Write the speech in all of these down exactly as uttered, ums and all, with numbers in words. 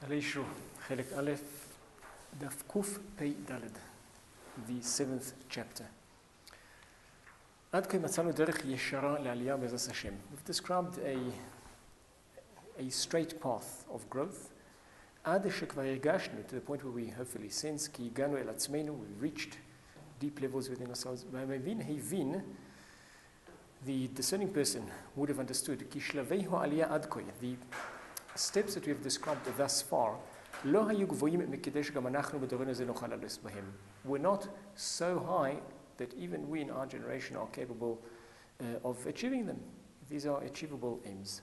Haleishu, Chelek Aleph, Daf Kuf Pei Daled, the seventh chapter. עד כה מצאנו דרך ישרה לעלייה בעזרת השם. We've described a, a straight path of growth. עד שכבר הרגשנו, to the point where we hopefully sense, כי הגענו אל עצמנו, we reached deep levels within ourselves. והמבין הבין, the discerning person would have understood, כי שלבי העלייה עד כה, the steps that we have described thus far, לא היו גבוהים מכדי שגם אנחנו בדורנו זה נוכל ללוס בהם. We're not so high that even we in our generation are capable uh, of achieving them. These are achievable aims.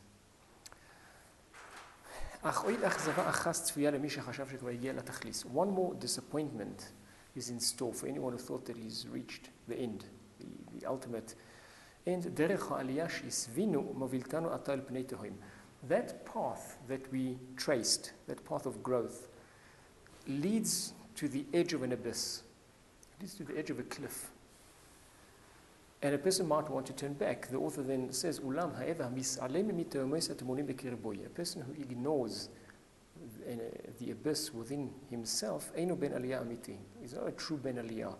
אך עוד אכזבה אחת צפויה למי שחשב שכבר הגיע לתכלית. One more disappointment is in store for anyone who thought that he's reached the end, the, the ultimate end. דרך העלייה שהסבינו מובילתנו עתה אל פני תהום. That path that we traced, that path of growth, leads to the edge of an abyss. It leads to the edge of a cliff. And a person might want to turn back. The author then says, "Ulam ha'eva mis'alem miteumes atamonim bekirboy." A person who ignores the abyss within himself, eino ben aliyah amiti. He's not a true ben aliyah.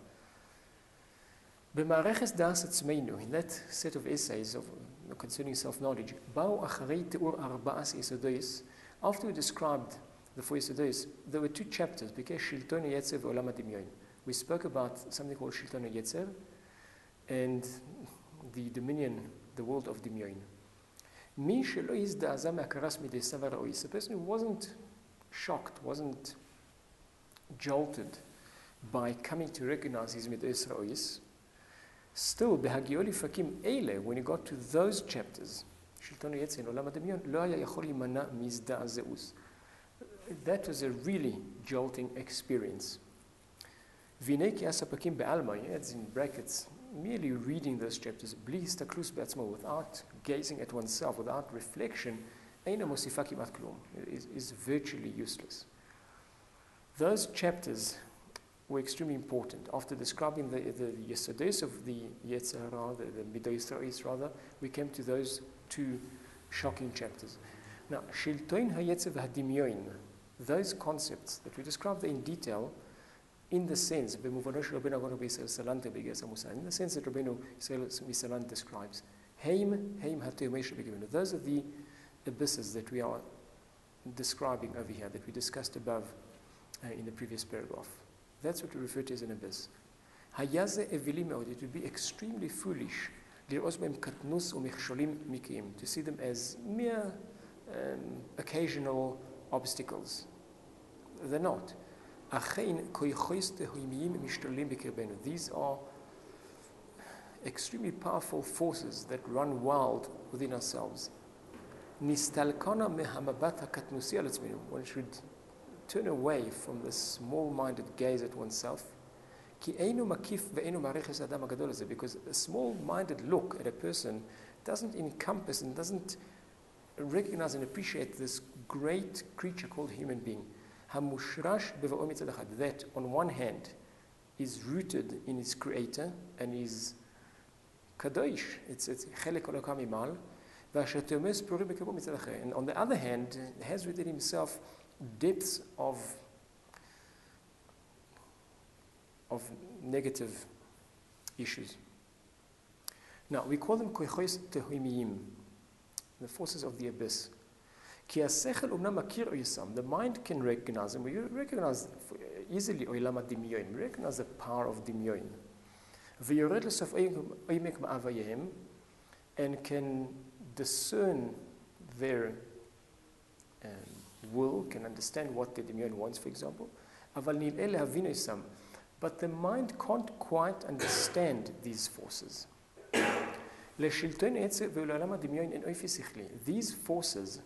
במערכת דעת עצמנו, in that set of essays of, concerning self-knowledge, באו אחרי תיאור ארבעת יסודות, after we described the four יסודות, there were two chapters, ביקש שלטון היצר ועולם הדמיון. We spoke about something called שלטון היצר, and the dominion, the world of דמיון. מי שלא הזדעזע מהכרס מידי סבר ראויס, a person who wasn't shocked, wasn't jolted by coming to recognize his midis ראויס, still, בהגיעו לפרקים אלה, when he got to those chapters, שלטון היצר, עולם הדמיון, לא היה יכול להימנע מהזדעזעות. That was a really jolting experience. והנה כי הספקים בעלמא, it's in brackets, merely reading those chapters, בלי הסתכלות בעצמו, without gazing at oneself, without reflection, אינה מוסיפה כמעט כלום. It is, is virtually useless. Those chapters were extremely important. After describing the, the yesterdays of the Yetzer Hara, the, the Midos Ra'is rather, we came to those two shocking chapters. Now, Shilton HaYetzer v'Hadimyon, those concepts that we described in detail, in the sense, in the sense that Rabbeinu Yisrael Misalan describes, Heim, Heim HaTeumei Shebegevenu. Those are the abysses that we are describing over here, that we discussed above uh, in the previous paragraph. That's what we refer to as an abyss. It would be extremely foolish to see them as mere um, occasional obstacles. They're not. These are extremely powerful forces that run wild within ourselves. One should turn away from this small-minded gaze at oneself, because a small-minded look at a person doesn't encompass and doesn't recognize and appreciate this great creature called human being, that on one hand is rooted in his creator and is kadosh, it's chelek elokam imal, and on the other hand has within himself depths of of negative issues. Now, we call them koichos tehimiyim, the forces of the abyss. Ki hasechel umnam makir oyisam, the mind can recognize them. We recognize easily oilam hadimiyon. We recognize the power of dimiyon. V'yored lesof oimek ma'avayim, and can discern their um, will, can understand what the demion wants, for example. But the mind can't quite understand these forces. These forces,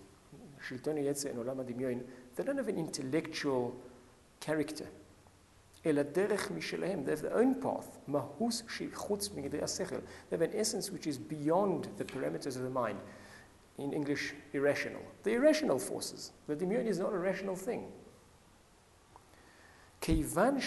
they don't have an intellectual character. They have their own path. They have an essence which is beyond the parameters of the mind. In English, irrational. The irrational forces. The demion is not a rational thing.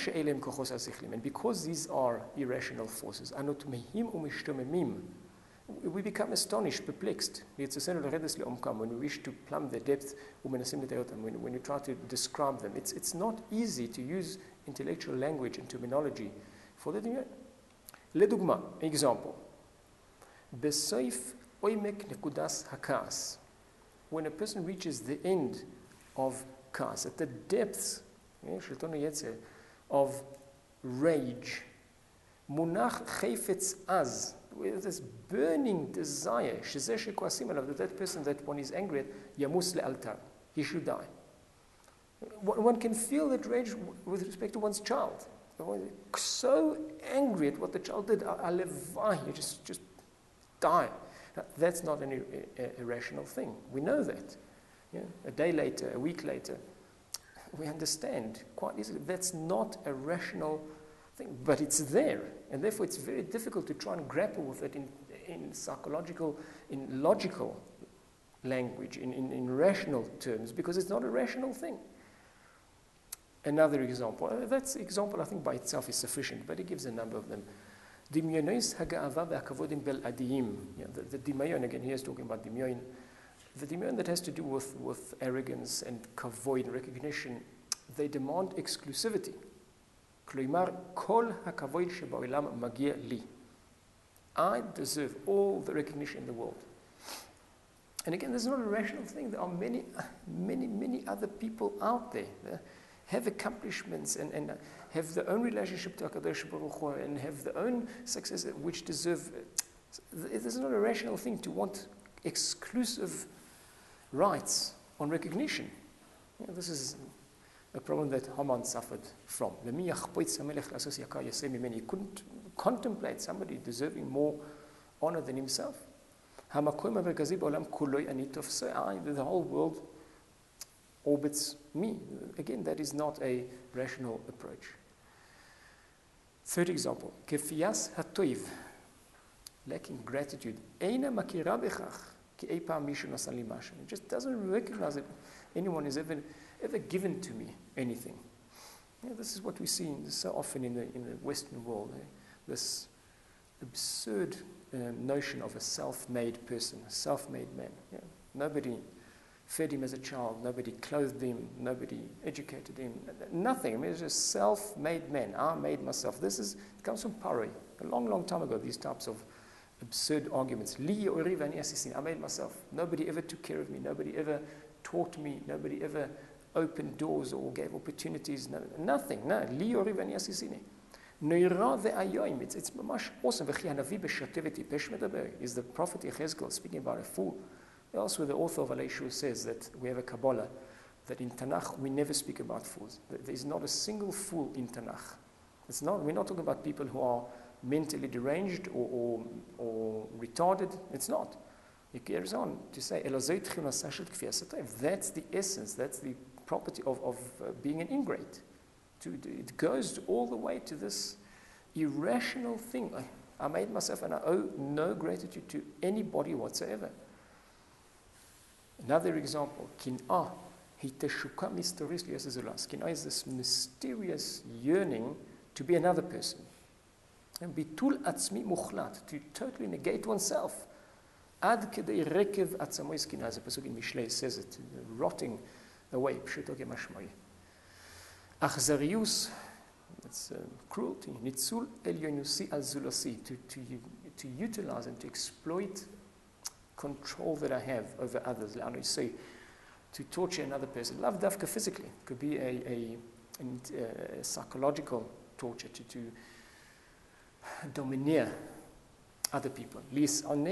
And because these are irrational forces, we become astonished, perplexed. When we wish to plumb their depth, when, when you try to describe them, it's, it's not easy to use intellectual language and terminology for the dimion. לדוגמה, example. בסוף עומק נקודת הכעס. When a person reaches the end of כעס, at the depths שלטון היצר, of rage, מונח חפץ עז, with this burning desire, שזה שכועסים עליו, that that person that one is angry at, ימוס לאלתר, he should die. One can feel that rage with respect to one's child. So angry at what the child did, alevai, you just, just die. Now, that's not an irrational thing. We know that. Yeah? A day later, a week later, we understand quite easily that's not a rational thing, but it's there, and therefore it's very difficult to try and grapple with it in, in psychological, in logical language, in, in, in rational terms, because it's not a rational thing. Another example, uh, that example I think by itself is sufficient, but he gives a number of them. דמיונות הגאווה והכבוד הם בלעדיים. The דמיון, again, he is talking about דמיון. The dimion that has to do with, with arrogance and kavod and recognition, they demand exclusivity. כלומר, כל הכבוד שבעולם מגיע לי. I deserve all the recognition in the world. And again, this is not a rational thing. There are many, many, many other people out there that have accomplishments and, and have their own relationship to HaKadosh Baruch Hu and have their own success which deserve. This is not a rational thing to want exclusive rights on recognition. You know, this is a problem that Haman suffered from. He couldn't contemplate somebody deserving more honor than himself. The whole world orbits me. Again, that is not a rational approach. Third example, כפיית הטוב, lacking gratitude. אינה מכירה בכך כי אי פעם מישהו נתן לי משהו. It just doesn't recognize that anyone has ever, ever given to me anything. You know, this is what we see so often in the, in the Western world. Eh? This absurd um, notion of a self-made person, a self-made man. You know, nobody fed him as a child, nobody clothed him, nobody educated him, nothing. I mean, it's just self-made man. I made myself. This is, it comes from Pari. A long, long time ago, these types of absurd arguments. Li ori v'ani asisin. I made myself. Nobody ever took care of me. Nobody ever taught me. Nobody ever opened doors or gave opportunities. No, nothing. No. Li ori v'ani asisin. Neira ve'ayoim. It's, it's mamash awesome. V'chi hanavi b'shateveti. Pesh medaber is the prophet Yechezkel speaking about a fool. Elsewhere, the author of Alei says that we have a Kabbalah, that in Tanakh we never speak about fools. There is not a single fool in Tanakh. It's not, we're not talking about people who are mentally deranged or, or, or retarded. It's not. He carries on to say, that's the essence, that's the property of, of uh, being an ingrate. To, it goes all the way to this irrational thing. I, I made myself and I owe no gratitude to anybody whatsoever. Another example, kin'ah, hiteshuka mysteries liyasazulas. Kin'ah is this mysterious yearning to be another person. And bitul atzmi muchlat, to totally negate oneself. Ad kedei rekev atzamois kin'ah, as a pasuk in Mishlei says it, rotting away, pshuto gemashmai. Achzarius, that's uh, cruelty. Nitzul elyonusi al zulasi, to, to, to utilize and to exploit control that I have over others. I know, say, to torture another person. Lav dafka physically. It could be a, a, a, a psychological torture, to, to domineer other people. To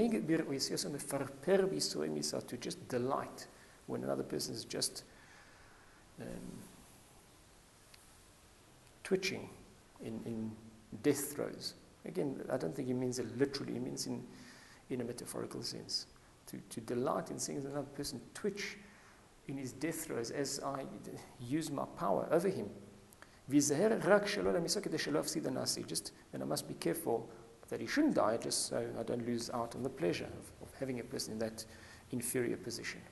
just delight when another person is just um, twitching in, in death throes. Again, I don't think he means it literally. He means in, in a metaphorical sense. To, to delight in seeing another person twitch in his death throes as I use my power over him. Just, and I must be careful that he shouldn't die, just so I don't lose out on the pleasure of, of having a person in that inferior position.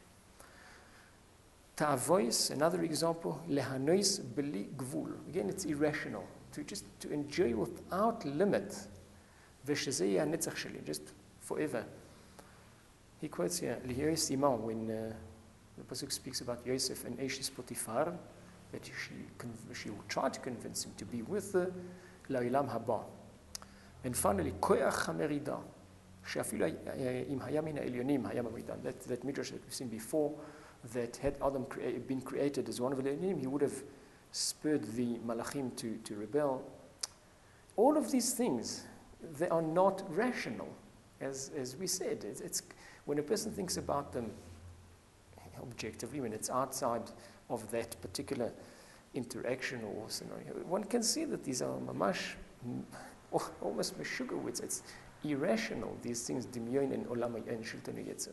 Ta'avois, another example, lehanois beli gvul. Again, it's irrational. To just to enjoy without limit. Just forever. He quotes here, Lihiris Imam, when uh, the Pasuk speaks about Yosef and Eshes Potiphar, that she, she will try to convince him to be with the La'ilam Haba. And finally, Koyach HaMerida, She'afilu im haya min ha'elyonim haya mamridan. That that midrash that we've seen before, that had Adam crea- been created as one of the elyonim, he would have spurred the malachim to, to rebel. All of these things, they are not rational, as as we said. It's, it's when a person thinks about them objectively, when it's outside of that particular interaction or scenario, one can see that these are mamash, almost meshugawitz. It's irrational, these things, dimyon and olam and shiltanu yetzer.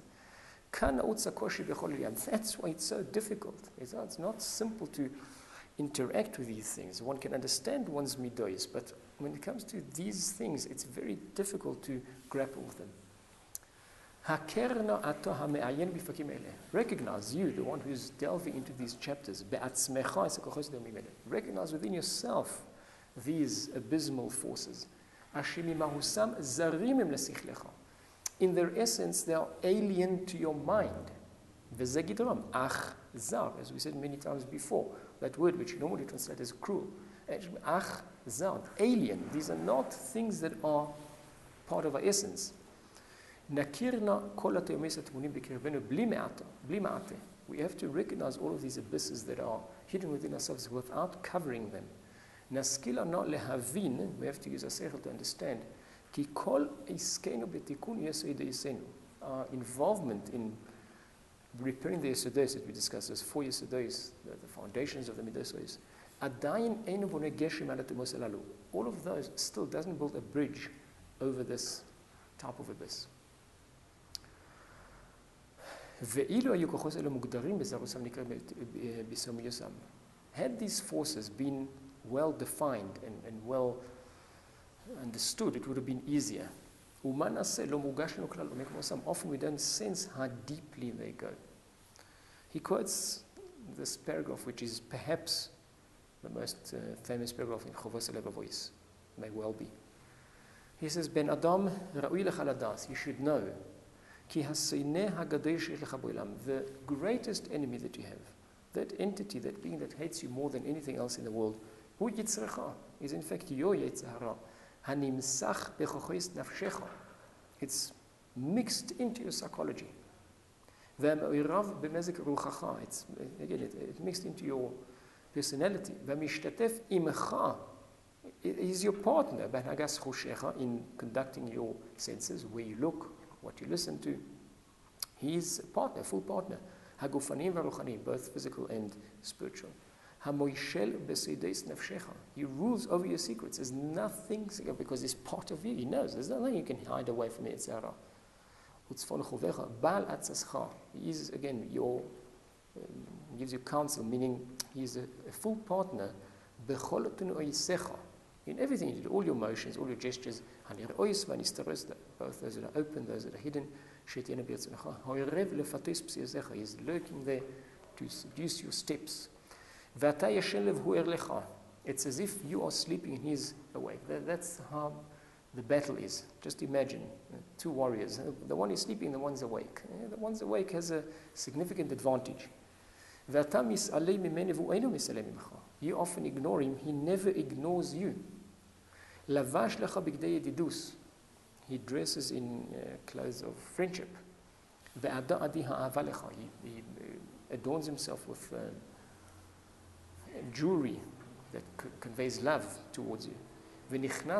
That's why it's so difficult. It's not, it's not simple to interact with these things. One can understand one's midois, but when it comes to these things, it's very difficult to grapple with them. Recognize, you, the one who's delving into these chapters, recognize within yourself these abysmal forces. In their essence, they are alien to your mind. As we said many times before, that word which you normally translate as cruel. Ach, zar, alien. These are not things that are part of our essence. We have to recognize all of these abysses that are hidden within ourselves without covering them. We have to use our seichel to understand our involvement in repairing the yesodos that we discussed, those four yesodos, the, the foundations of the midosos. All of those still doesn't build a bridge over this type of abyss. Had these forces been well defined and, and well understood, it would have been easier. Often we don't sense how deeply they go. He quotes this paragraph, which is perhaps the most uh, famous paragraph in Chovos HaLevavos, may well be. He says, Ben Adam ra'ui lecha ladas, you should know, ki haseineh hagadol sheyesh lecha ba'olam, the greatest enemy that you have, that entity, that being that hates you more than anything else in the world, hu yitzrecha, is in fact your Yetzer Hara. It's mixed into your psychology. It's, again, it, it mixed into your personality. He's your partner in conducting your senses, where you look, what you listen to. He's a partner, full partner. Both physical and spiritual. He rules over your secrets. There's nothing, because he's part of you. He knows. There's nothing you can hide away from it. He is, again, your, um, gives you counsel, meaning he is a, a full partner in everything you do, all your motions, all your gestures, both those that are open, those that are hidden. He's lurking there to seduce your steps. It's as if you are sleeping and he's awake. That, that's how the battle is. Just imagine uh, two warriors. Uh, the one is sleeping, the one's awake. Uh, the one's awake has a significant advantage. You often ignore him, he never ignores you. He dresses in uh, clothes of friendship. He, he adorns himself with uh, jewelry that c- conveys love towards you. It,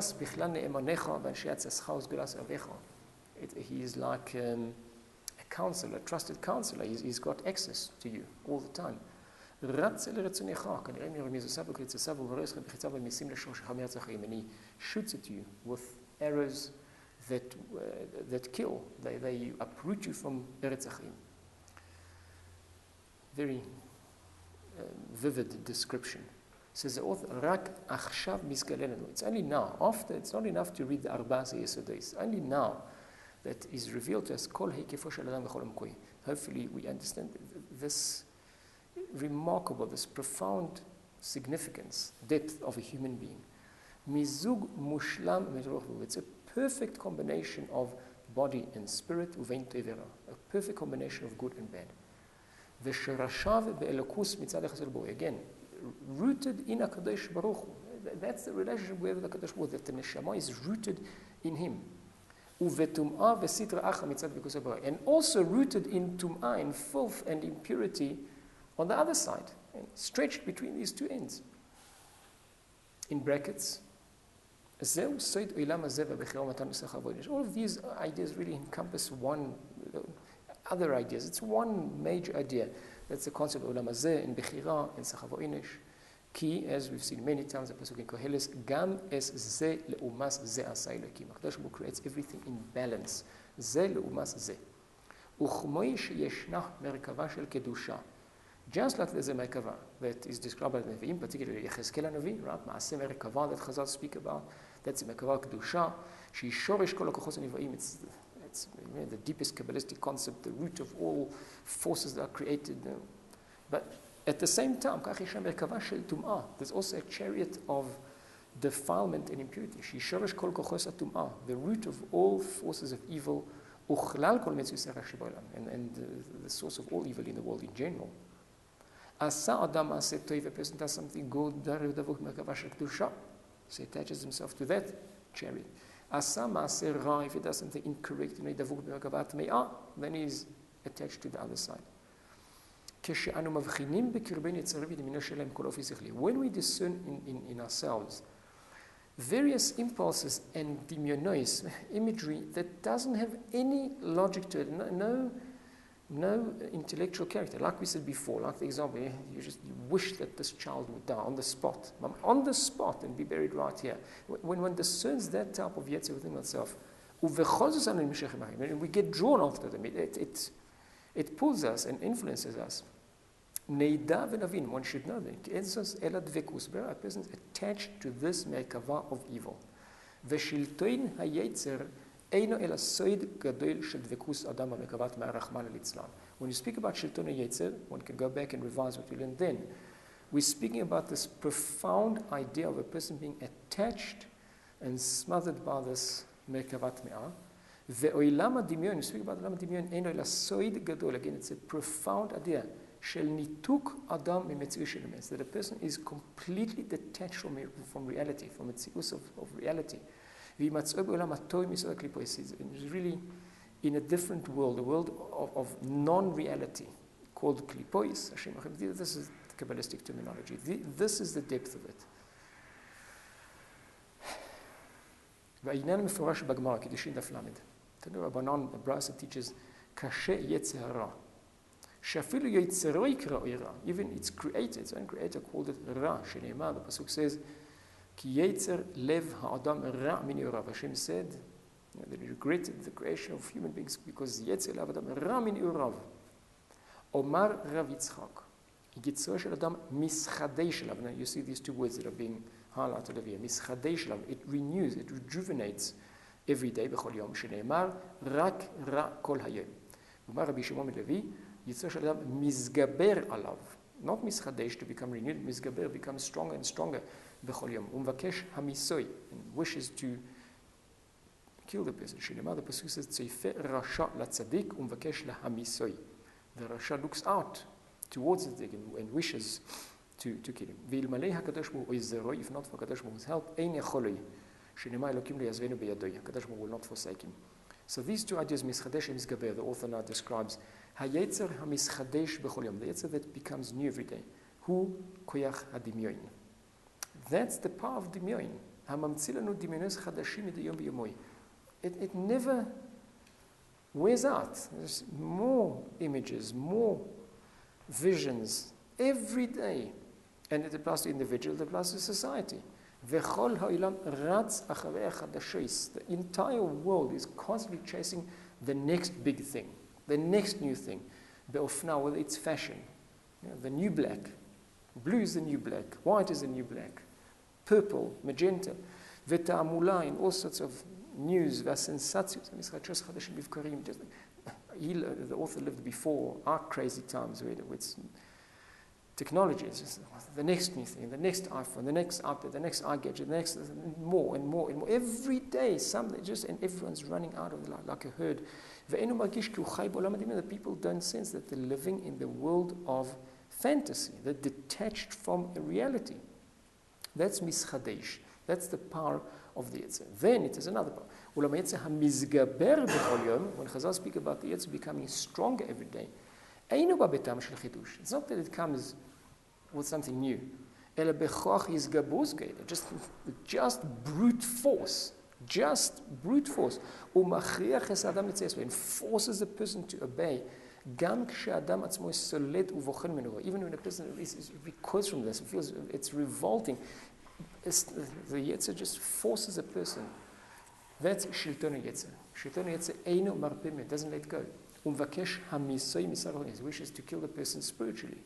he is like um, a counselor, a trusted counselor. He's, he's got access to you all the time. And he shoots at you with arrows that, uh, that kill. They, they uproot you from Eretz Achim. Very Uh, vivid description. Says the author, Rak achshav mizgalelenu. It's only now, after, it's not enough to read the Arba'as HaYesodot. It's only now that is revealed to us, Kol heikefo shel adam v'chol hamkoi. Hopefully we understand this remarkable, this profound significance, depth of a human being. Mizug mushlam. It's a perfect combination of body and spirit, uvein tevera, a perfect combination of good and bad. V'sherashav be'elokus mitzad echad bo. Again, rooted in HaKadosh Baruch Hu. That's the relationship we have with HaKadosh Baruch Hu, that the neshama is rooted in Him. Uvetum'ah v'sitra acha mitzad v'kus ha'bara. And also rooted in tum'ah, in filth and impurity on the other side, and stretched between these two ends. In brackets, all of these ideas really encompass one, uh, other ideas. It's one major idea. That's the concept of Olam Hazeh in Bechira, in Sachavoinish. Ki, as we've seen many times, the Pasuk in Koheles, Gam es ze leumas ze asa Elokim. HaKadosh Baruch Hu creates everything in balance. Ze leumas ze. Uchmoi sheyeshnah merkava shel kedusha. Just like there's a Merkava that is described by the Nevi'im, particularly Yechezkel HaNavi, right? Maaseh Merkava that Chazal speak about, that's a Merkava Kedusha. She shoresh kol hakochos HaNevi'im. It's, it's you know, the deepest Kabbalistic concept, the root of all forces that are created. You know. But at the same time, Merkava shel Tum'ah, there's also a chariot of defilement and impurity. She shoresh kol kochos HaTum'ah, the root of all forces of evil, uchlal kol metzuis ha'rasha ba'olam, and, and the, the source of all evil in the world in general. Asa Adam Aseh Toiv, a person does something good, so he attaches himself to that chariot. Asa Maaseh Ra, if he does something incorrect, then he is attached to the other side. When we discern in, in, in ourselves various impulses and demionois, imagery that doesn't have any logic to it, no, no No intellectual character, like we said before, like the example, you just you wish that this child would die on the spot, on the spot and be buried right here. When one discerns that type of yetzer within oneself, and we get drawn after them, it, it, it, it pulls us and influences us. One should know that a person is attached to this merkava of evil. When you speak about Shilton HaYetzer, one can go back and revise what we learned then. We're speaking about this profound idea of a person being attached and smothered by this Merkavat Me'ah. Ve'olam HaDimyon, we speak about Olam HaDimyon, Eino Ela Soid Gadol. Again, it's a profound idea. Shel Nituk Adam Mimetzius Shel Emes, that a person is completely detached from, from reality, from its use of, of reality. It's really in a different world, a world of, of non-reality, called klipois. This is Kabbalistic terminology. This is the depth of it. V'aynan mefurash b'Gemara, Kiddushin daf lamed. Tanu Rabbanan, the Brasa teaches, kashe yetzer hara. Shafilu yetzero yikra ira. Even its creator, its own creator, called it ra. Sheneimah, the pasuk says, Ki yetzer lev ha'adam ra min yorav. Hashem said, you know, that he regretted the creation of human beings because yetzer lev ha'adam ra min yorav. Omar Rav Yitzchak. Yitzro shel adam mischadei shelav. Now you see these two words that are being highlighted over here. Mischadei shelav. It renews, it rejuvenates every day. B'chol yom sheneimar rak ra kol hayom. Omar Rabbi Shimon ben Levi. Yitzro shel adam mizgaber alav. Not mischadesh to become renewed. Mizgaber becomes stronger and stronger. B'chol yom. Umvakesh hamisoi. And wishes to kill the person. Sheneimar, the pasuk says, tzeife rasha latzadik umvakesh lahamisoi. The Rasha looks out towards the tzaddik and wishes to, to kill him. V'ilmalei HaKadosh Baruch Hu izero, if not for HaKadosh Baruch Hu's help, ein yacholoi, shenemar Elokim leyazvenu beyadoi. HaKadosh Baruch Hu will not forsake him. So these two ideas, mischadesh and misgaber, the author now describes, hayetzer hamischadesh b'chol yom, the yetzer that becomes new every day. Hu koyach hadimyoin. That's the power of dimyoin. Hamamtzi lanu dimyonos chadashim midayom b'yomoi. It it never wears out. There's more images, more visions every day. And it applies to individual, it applies to society. The entire world is constantly chasing the next big thing, the next new thing. Be'ofna, whether it's fashion, you know, the new black. Blue is the new black, white is the new black, purple, magenta, v'ta'amula, in all sorts of news, v'asensatios, he, the author lived before our crazy times, where it's technology. It's just the next new thing, the next iPhone, the next iPad, the next iGadget, the next more and more and more. Every day, something just, and everyone's running out of like, like a herd. The people don't sense that they're living in the world of fantasy. They're detached from reality. That's mischadesh. That's the power of the Yetzer. Then it is another power. When Chazal speak about the Yetzer becoming stronger every day, it's not that it comes with something new. Just, just brute force. Just brute force. And forces the person to obey. Even when a person is, is, quotes from this, it feels it's revolting. It's, the Yetzer just forces a person. That's Shilton Yetzer. Shilton Yetzer eino marpim, doesn't let go. Umvakesh hamisoi misarol, he wishes to kill the person spiritually.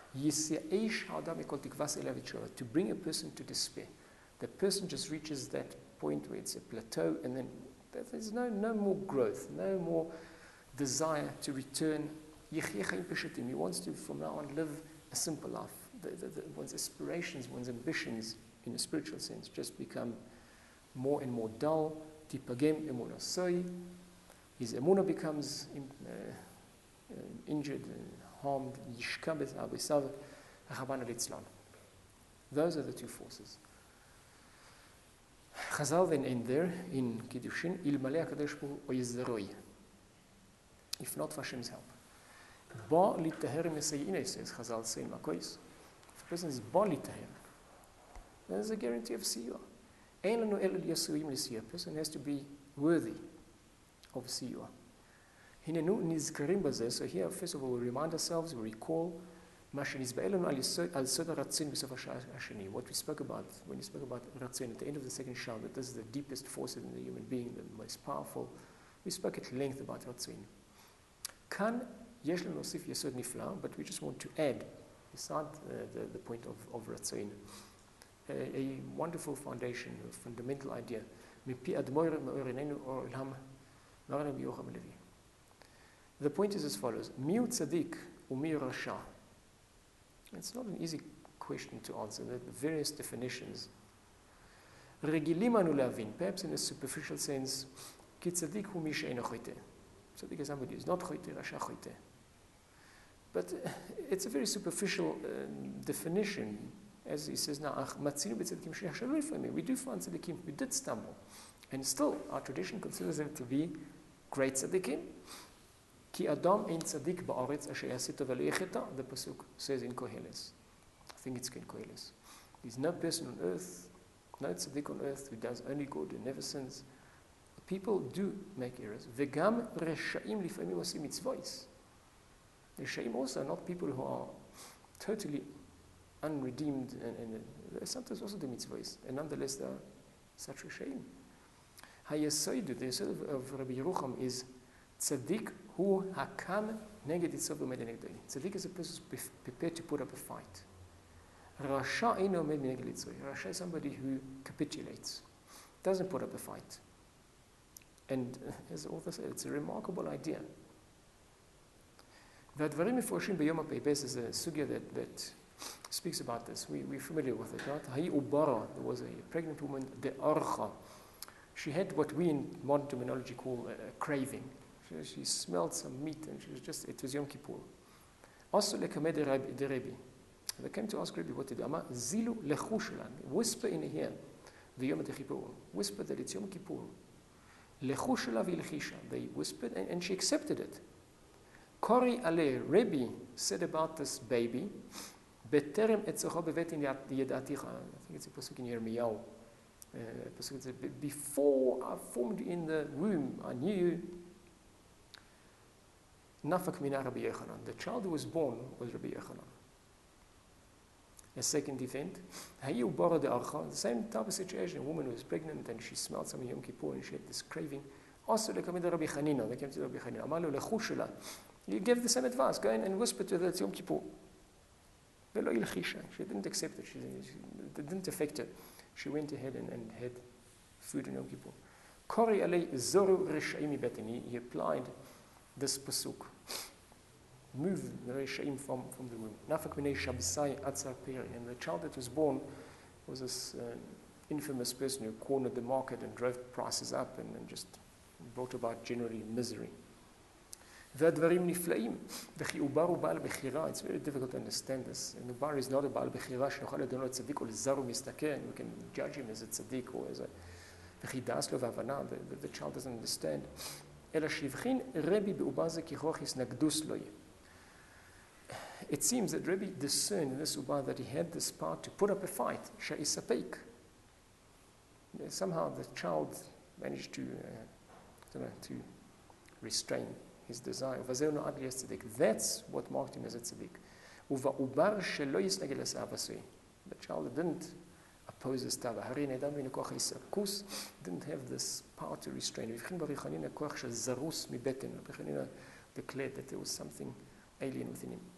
To bring a person to despair. The person just reaches that point where it's a plateau, and then there's no, no more growth, no more desire to return. He wants to, from now on, live a simple life. The, the, the, one's aspirations, one's ambitions, in a spiritual sense, just become more and more dull. His emunah becomes uh, uh, injured and harmed. Those are the two forces. Chazal then end there in Kiddushin, Ilmalei HaKadosh Baruch Hu Oyezeroi. If not for Hashem's help. Ba litaher mesayine, says Chazal say in Makois. If a person is ba litaher, then there's a guarantee of siyua. Ein lanu ela liyasuim lisiyua. A person has to be worthy of siyua. Hinenu nizkarim bazeh. So here, first of all, we remind ourselves, we recall what we spoke about when we spoke about Ratzon at the end of the second Shal, that this is the deepest force in the human being, the most powerful. We spoke at length about Ratzon. Kan yesh lanu osif yesod nifla, but we just want to add, beside uh, the, the point of, of Ratzon, a, a wonderful foundation, a fundamental idea. The point is as follows: Miu tzaddik u'miu rasha. It's not an easy question to answer. There are various definitions. Perhaps in a superficial sense, ki tzaddik hu mi she'eino chote. Tzaddik is somebody who is not chote, rasha chote. But uh, it's a very superficial uh, definition. As he says now, we do find tzaddikim, we did stumble. And still, our tradition considers them to be great tzaddikim. Ki Adam ein tzaddik ba'aretz asher yasita v'leicheta, the pasuk says in Koheles. I think it's in Koheles. There's no person on earth, no tzaddik on earth who does only good and never sins. People do make errors. V'gam reshaim lifamim osim mitzvos. Reshaim also are not people who are totally unredeemed, and, and uh, sometimes also do mitzvos, and nonetheless they are such reshaim. Hayasoidu, the yesod of, of Rabbi Yerucham is tzaddik hu hakam neged itzov umed negdoi. Tzaddik is a person who's prepared to put up a fight. Rasha eino umed neged itzoi. Rasha is somebody who capitulates, doesn't put up a fight. And uh, as the author said, it's a remarkable idea. V'advarim meforshim b'yom ha'peipes is a sugya that, that speaks about this. We, we're familiar with it, right? Hayi ubara, there was a pregnant woman, the archa. She had what we in modern terminology call a, a craving. She, she smelled some meat, and she was just, it was Yom Kippur. Also, lekamed de Rebbe. They came to ask Rebbe what to do. Ama zilu lechushalan, whisper in her ear, the Yom Kippur. Whisper that it's Yom Kippur. Lechushala v'ilchisha. They whispered, and, and she accepted it. Kori ale, Rebbe said about this baby, beterem etzocha bevet in yedaticha. I think it's a pasuk in Yirmiyahu. Uh, before I formed you in the womb, I knew you. Nafak mina Rabbi Yochanan. The child who was born was Rabbi Yochanan. A second event, Hayu Bara de Archa, the same type of situation. A woman who was pregnant and she smelled some Yom Kippur and she had this craving. Also, they came to Rabbi Chanina. They came to Rabbi Chanina. Amalu lechushela. You gave the same advice. Go in and whisper to her that it's Yom Kippur. Velo ilchisha. She didn't accept it. She, she, it didn't affect her. She went ahead and, and had food in Yom Kippur. Kori alei zoru reshaimi betini. He applied this pasuk move the Reishaim from, from the womb. Nafak minei Shabisai Atzar Peri. And the child that was born was this uh, infamous person who cornered the market and drove prices up and, and just brought about generally misery. והדברים נפלאים, וכי עובר הוא בעל בחירה. It's very difficult to understand this. And עובר is not a בעל בחירה שנוכל לדון לו צדיק או לזר ומסתכן. We can judge him as a tzaddik or as a... וכי דעס לו והבנה, the child doesn't understand. אלא שהבחין רבי בעובר זה ככוח הסנגדוס לו יהיה. It seems that Rebbe discerned in this Ubar that he had this power to put up a fight, Sha'isapek. Somehow the child managed to, uh, I don't know, to restrain his desire. That's what marked him as a tzaddik. The child didn't oppose this tava. Didn't have this power to restrain. Declared that there was something alien within him.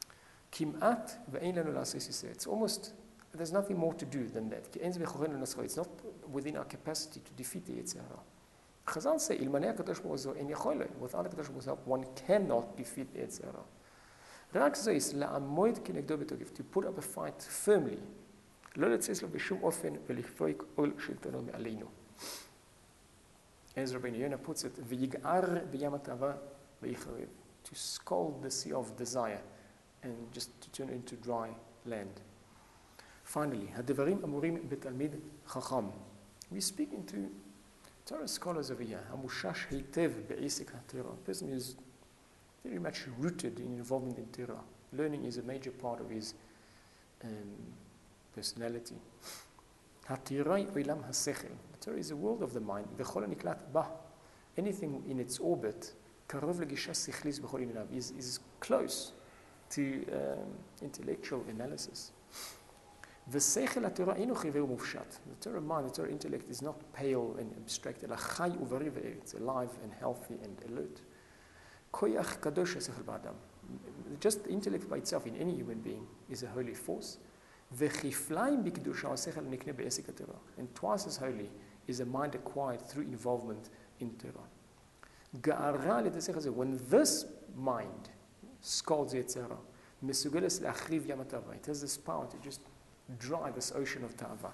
It's almost, there's nothing more to do than that. It's not within our capacity to defeat the Yetzer Hara. Chazal say, without HaKadosh Baruch Hu's help, one cannot defeat the Yetzer Hara. To put up a fight firmly. As Rabbi Yonah puts it, to scald the sea of desire and just to turn it into dry land. Finally, we speak into Torah scholars over here. A person who is very much rooted in involvement in Torah. Learning is a major part of his um, personality. The Torah is a world of the mind. Anything in its orbit is, is close to um, intellectual analysis. The Torah mind, the Torah intellect is not pale and abstract. It's alive and healthy and alert. Just the intellect by itself in any human being is a holy force. And twice as holy is a mind acquired through involvement in Torah. When this mind scalds Yetzer Hara, it has this power to just dry this ocean of Ta'ava.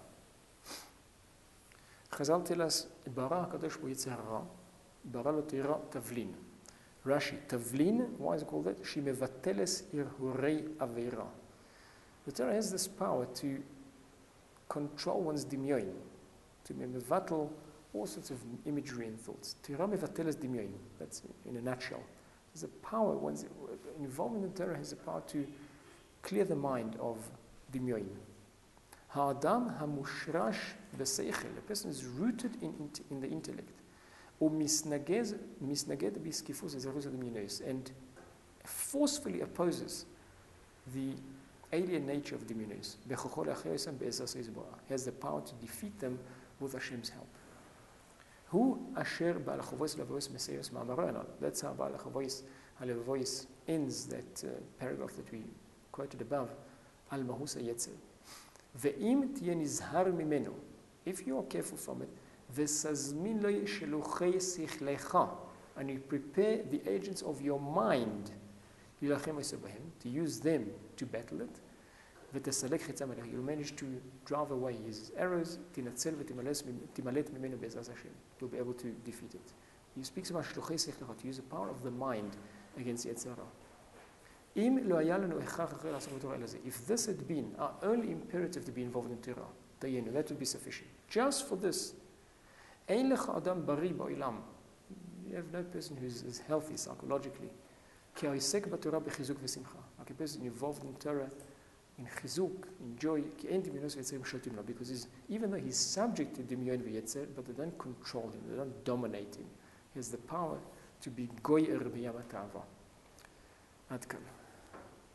Chazal tell us, bara HaKadosh Baruch Hu Yetzer Hara, bara lo Torah tavlin. Rashi, tavlin, why is it called that? She mevateles irhurei aveira. The Torah has this power to control one's dimyoin, to mevatel all sorts of imagery and thoughts. Torah mevateles dimyoin, that's in a nutshell. There's a power, one's involvement in Torah has the power to clear the mind of dimyoin. Ha'adam ha'mushrash b'seichel, the person is rooted in, in, in the intellect. U'misnaged b'skifus ezerus adimyonos, and forcefully opposes the alien nature of dimyonos. Has the power to defeat them with Hashem's help. Hu asher ba'al chavos lavois meseyos ma'amaron. That's how ba'al chavos halavois ends that uh, paragraph that we quoted above. Al mahus hayetzer. Ve'im tiye nizhar mimeno. If you are careful from it, v'sazmin lo sheluchei sichlecha, and you prepare the agents of your mind to use them to battle it. You'll manage to drive away his arrows. You'll be able to defeat it. He speaks about to use the power of the mind against Yetzer Hara. If this had been our only imperative to be involved in Torah, that would be sufficient. Just for this, you have no person who is healthy psychologically. Like a person involved in Torah, in chizuk, in joy, because he's, even though he's subject to dimyon v'yetzer, but they don't control him, they don't dominate him. He has the power to be goyer b'yam ha'ta'ava. Ad kan.